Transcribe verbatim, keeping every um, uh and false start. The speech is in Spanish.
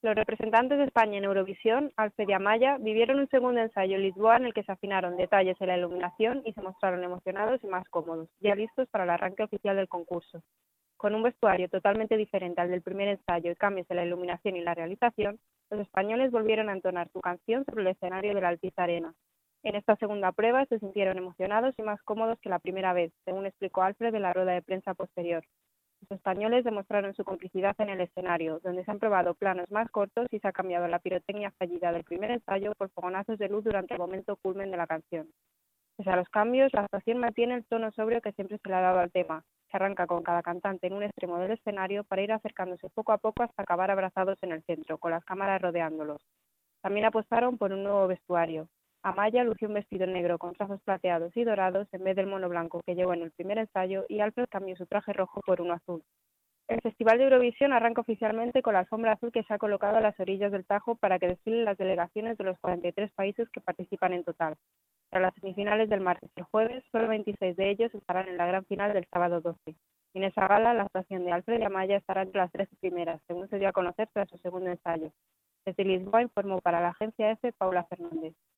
Los representantes de España en Eurovisión, Alfred y Amaya, vivieron un segundo ensayo en Lisboa en el que se afinaron detalles en la iluminación y se mostraron emocionados y más cómodos, ya listos para el arranque oficial del concurso. Con un vestuario totalmente diferente al del primer ensayo y cambios en la iluminación y la realización, los españoles volvieron a entonar su canción sobre el escenario de la Altiz Arena. En esta segunda prueba se sintieron emocionados y más cómodos que la primera vez, según explicó Alfred en la rueda de prensa posterior. Los españoles demostraron su complicidad en el escenario, donde se han probado planos más cortos y se ha cambiado la pirotecnia fallida del primer ensayo por fogonazos de luz durante el momento culmen de la canción. Pese a los cambios, la actuación mantiene el tono sobrio que siempre se le ha dado al tema, que arranca con cada cantante en un extremo del escenario para ir acercándose poco a poco hasta acabar abrazados en el centro, con las cámaras rodeándolos. También apostaron por un nuevo vestuario. Amaya lució un vestido negro con trazos plateados y dorados en vez del mono blanco que llevó en el primer ensayo y Alfred cambió su traje rojo por uno azul. El Festival de Eurovisión arranca oficialmente con la alfombra azul que se ha colocado a las orillas del Tajo para que desfilen las delegaciones de los cuarenta y tres países que participan en total. Tras las semifinales del martes y el jueves, solo veintiséis de ellos estarán en la gran final del sábado doce. En esa gala, la actuación de Alfred y Amaya estará entre las trece primeras, según se dio a conocer tras su segundo ensayo. Desde Lisboa informó para la agencia EFE Paula Fernández.